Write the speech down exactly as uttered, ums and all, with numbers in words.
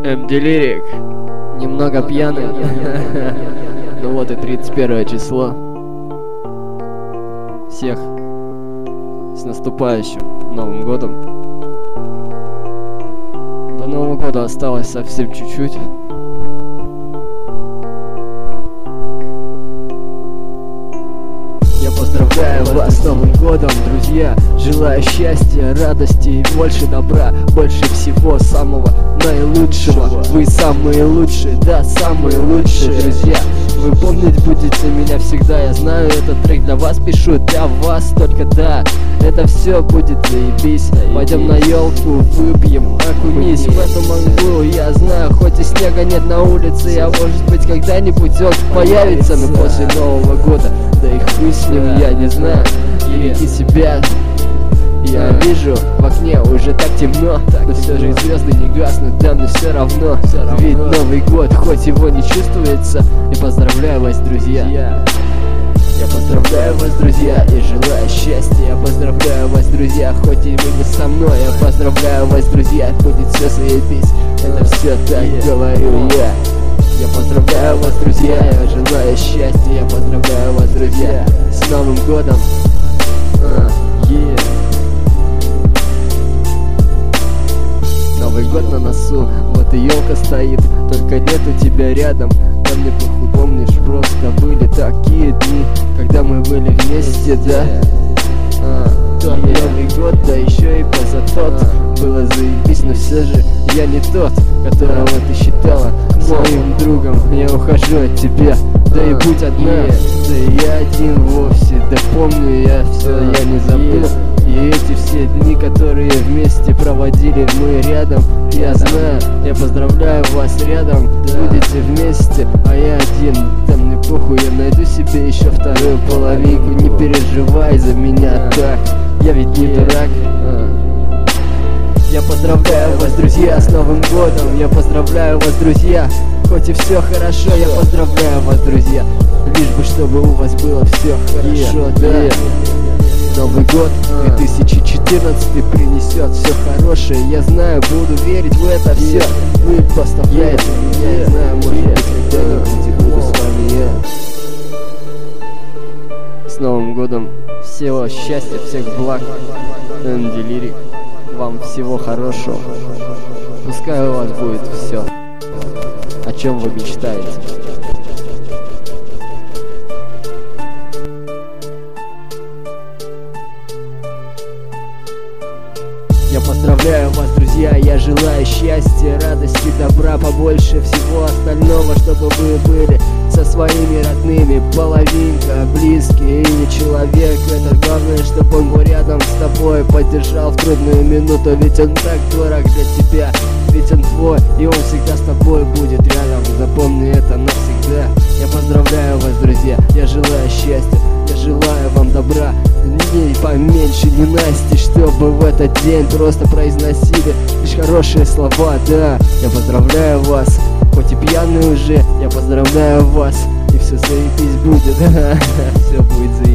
эм ди Lyric, немного пьяный. Ну вот и тридцать первое число. Всех с наступающим Новым годом. До Нового года осталось совсем чуть-чуть. Я поздравляю вас с Новым годом, друзья. Желаю счастья, радости и больше добра. Больше всего самого наилучшего. Вы самые лучшие, да, самые лучшие, друзья. Вы помнить будете меня всегда. Я знаю, этот трек для вас пишу, для вас только, да. Это все будет заебись. Пойдем на елку, выпьем, окунись в эту мангу. Я знаю, хоть и снега нет на улице, я, может быть, когда-нибудь он появится. Но после Нового года, да и хуй с ним, я не знаю. Береги себя. Я вижу в окне уже так темно, но все же звезды не гаснут, да мне все равно. Ведь Новый год, хоть его не чувствуется. Я поздравляю вас, друзья. Я поздравляю вас, друзья, и желаю счастья. Я поздравляю вас, друзья, хоть и вы не со мной. Я поздравляю вас, друзья, будет все заебись. Это все так говорю я. Я поздравляю вас, друзья, я желаю счастья. Я поздравляю вас, друзья, с Новым годом. uh, yeah. Новый год на носу, вот и елка стоит, только нету тебя рядом. Да мне похуй, помнишь, просто были такие дни, когда мы были вместе, да? А, тот yeah. Новый год, да еще и поза тот uh. было заебись, но все же я не тот, которого ты считала своим другом. Я ухожу от тебя, да и будь одна, yeah. да и я один вовсе, да помню я все, uh. я не забыл. Yeah. И эти все дни, которые вместе проводили мы рядом, я знаю, я поздравляю вас рядом, да. Будете вместе, а я один, да мне похуй, я найду себе еще вторую половинку. Не переживай за меня так, я ведь не дурак. Я поздравляю вас, друзья, с Новым годом. Я поздравляю вас, друзья, хоть и все хорошо. Я поздравляю вас, друзья, лишь бы чтобы у вас было все хорошо, да. Новый год две тысячи четырнадцатый принесет все хорошее. Я знаю, буду верить в это все. Вы поставляете меня, я знаю, может быть, когда-нибудь и буду с вами я. С Новым годом, всего счастья, всех благ. эм ди Lyric, вам всего хорошего. Пускай у вас будет все, о чем вы мечтаете. Я поздравляю вас, друзья, я желаю счастья, радости, добра, побольше всего остального, чтобы вы были со своими родными. Половинка, близкий и не человек. Это главное, чтобы он был рядом с тобой, поддержал в трудную минуту. Ведь он так дорог для тебя, ведь он твой, и он всегда с тобой будет рядом. Запомни это навсегда. Я поздравляю вас, друзья, я желаю счастья, я желаю вам добра. Дней поменьше ненасти, чтобы в этот день просто произносили лишь хорошие слова, да. Я поздравляю вас, хоть и пьяный уже, я поздравляю вас, и все заебись будет, все будет заебись.